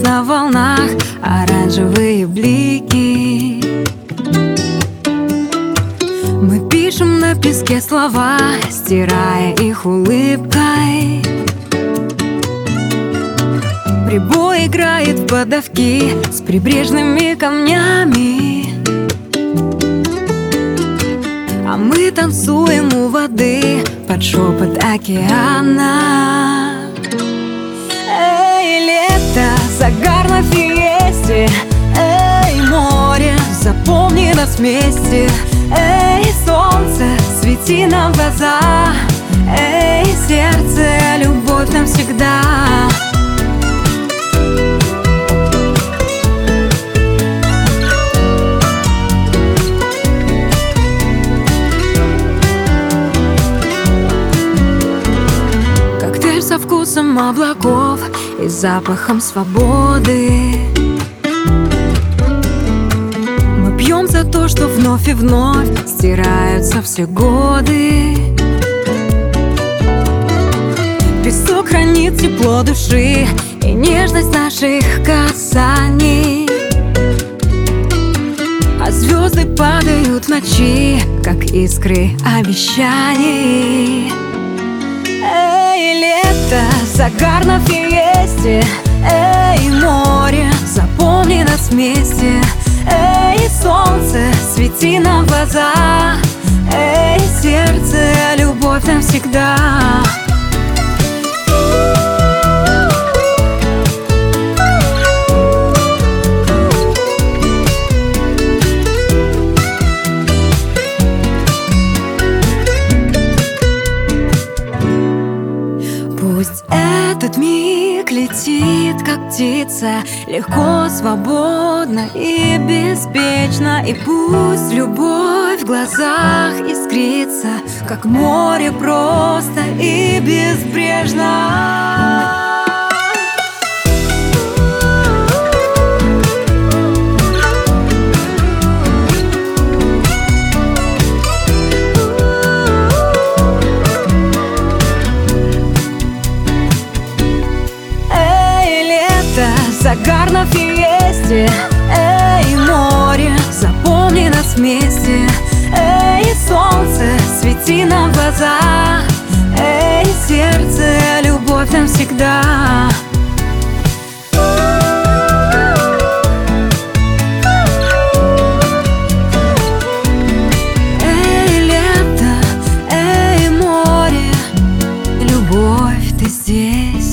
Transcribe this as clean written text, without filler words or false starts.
на волнах оранжевые блики. Мы пишем на песке слова, стирая их улыбкой. Прибой играет в подавки с прибрежными камнями, а мы танцуем у воды под шепот океана. Эй, лето, загар на фиесте. Эй, море, запомни нас вместе. Эй, солнце, свети нам в глаза. Эй, сердце, любовь навсегда. Коктейль со вкусом облаков и запахом свободы. Мы пьем за то, что вновь и вновь стираются все годы. Песок хранит тепло души и нежность наших касаний, а звезды падают в ночи, как искры обещаний. Эй, лето, загар на фиесте. Эй, море, запомни нас вместе. Эй, солнце, свети нам в глаза. Эй, сердце, любовь навсегда. Пусть этот миг летит, как птица, легко, свободно и беспечно. И пусть любовь в глазах искрится, как море, просто и безбрежно. Загар на фиесте. Эй, море, запомни нас вместе. Эй, солнце, свети нам в глаза. Эй, сердце, любовь навсегда. Эй, лето, эй, море, любовь, ты здесь.